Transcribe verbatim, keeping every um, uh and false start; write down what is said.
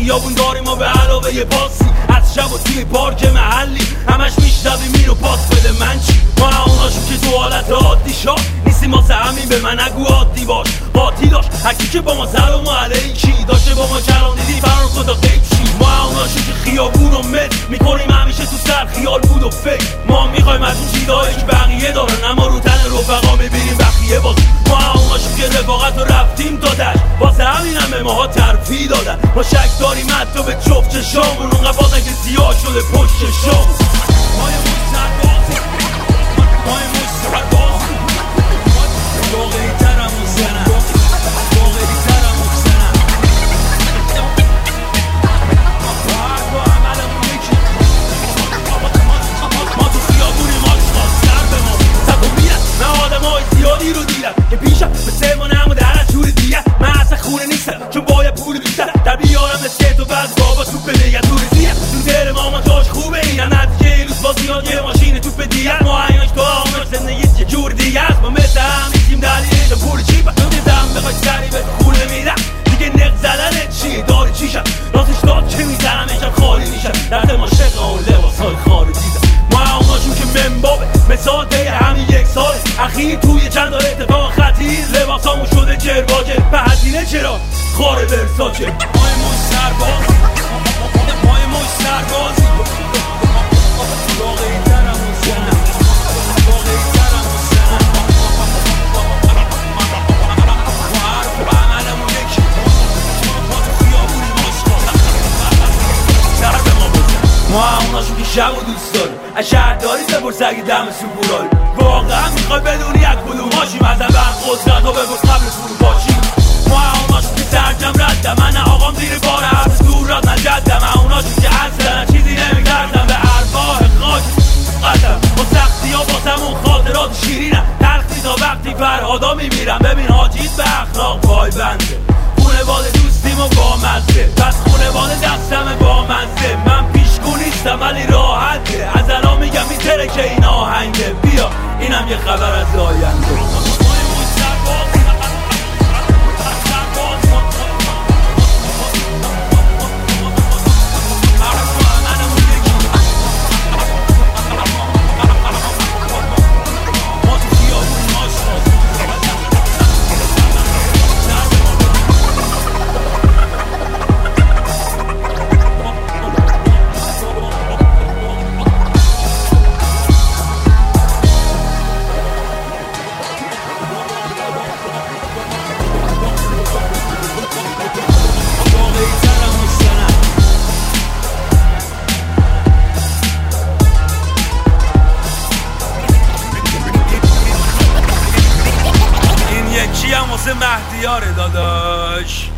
خیابون داریم و به علاوه یه باسی از شب و توی پارک محلی همش میشنویم اینو پاس بده من چی؟ ما اوناشون که تو حالت عادی شاد نیستیم واسه همین به من نگو عادی باش باطی داشت هرکی که با ما سلام علیکی داشته با ما کلام دیدی فرار کن تا غیب شی ما اوناشون که خیابون و مل میکنیم همیشه تو سر خیال بود و فکر ما میخوایم از اون چیزایی که بقیه دارن اما رو تن رفقا میبینیم بقیه باز ما اوناشون که رفاقت رو رفتیم دادش واسه همین هم به ماها ترفیع دادن ما شک داریم حتی به جفت چشامون اونقدر بازن که سیاه شده پشت چشامون ما یه موش سربازی ما یه موش سربازی واقعی ترم موزنم واقعی ترم موزنم با عملمون یکی ما تو خیابونیم آشقاز سر به ما سب و میرم من آدم های زیادی رو دیدم که پیشم به سمانم و در از جور دیگه من اصلا خونه نیستم چون باید پول بیشتر در بیارم نسکت و بعد بابا توپ دیگه تو رزیه تو دل ما جاش خوبه این هم نتیجه این روز باز میاد یه ماشین توپ دیگه ما ایناش تو آماش زندگیت یه جور دیگه است ما مثل هم نیستیم دلیل پول چی با تو دیدم بخوای سری به خونه میرم دیگه نق زدنت چیه داری چیشم راستش داد که میزنم ایشم خالی میشم درد ما شقه و لباس های خاری دیدم ما اوناشون که منبابه مثال دیگه همین یک سال اخیر توی چند دار اتفاق خطیر لباس همون شده جرواجه به هزینه چرا خاره برساچه مای موش سرباز مای موش سربازی واقعی ترم موزنم واقعی ترم موزنم ما حرف و عملمون یکی ما تو خیابونی ماشقاز سر به ما بزن ما هموناشون که شب و دوست داریم از شهرداری بپرس اگه دم سوپوراری واقعا میخوای بدونی از کدوم هاشیم از اول قدرت ها بپرس قبل فرو باشیم ما هموناشون که سرجم ردم من آقام زیر بار حبس دور راد نجدم هموناشون که اصلا چیزی نمیکردم به ارواح خاک قدم با سختی ها باسمون خاطرات شیرینم تلخی تا وقتی فرهادا میمیرم ببین حاجیت به اخلاق پای بنده خونواده دوستیم و با مزه پس خونواده دستم با مزه من پیشگو نیستم ولی راحته از الان میگم میتره که این آهنگه بیا اینم یه خبر از آینده واسه مهدیاره داداش